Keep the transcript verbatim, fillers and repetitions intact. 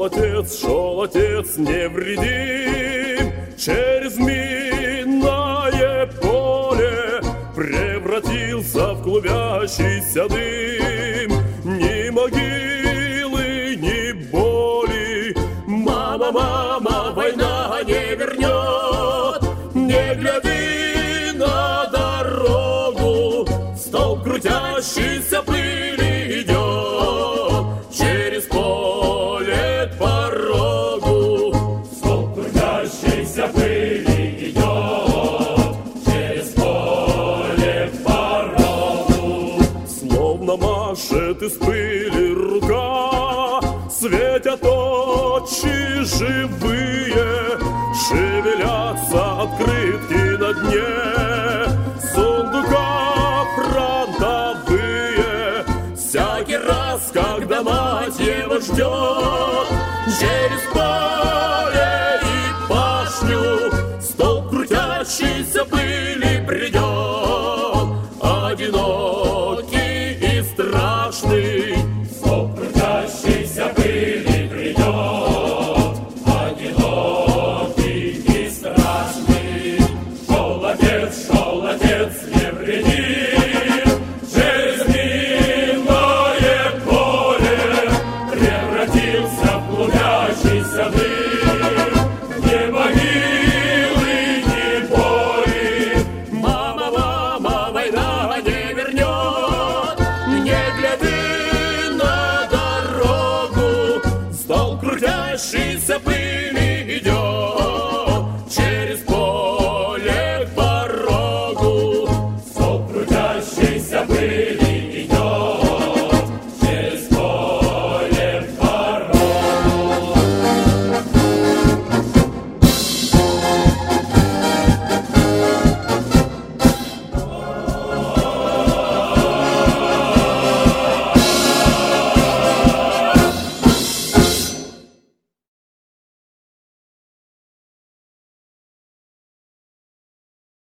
отец, шел отец невредим через минное поле, превратился в клубящийся дым. Ни могилы, ни боли. Мама, мама, война не вернет. Не гляди на дорогу, столб крутящийся пыли идет через поле к порогу. Столб крутящийся пыли идет через поле к порогу. Словно машет из пыли рука, светят очи живые, шевелятся открытки на дне сундука фронтовые. Всякий раз, когда мать его ждет, через поле и башню столб крутящийся пыли придет, одинокий и страшный. Столб крутящийся пыли придет, одинокий и страшный. Шел отец, шел отец невредим через минное поле, превратился в клубящийся дым. Ни могилы, ни боли. Мама, мама, война не вернет. Не гляди на дорогу, столб крутящийся пыль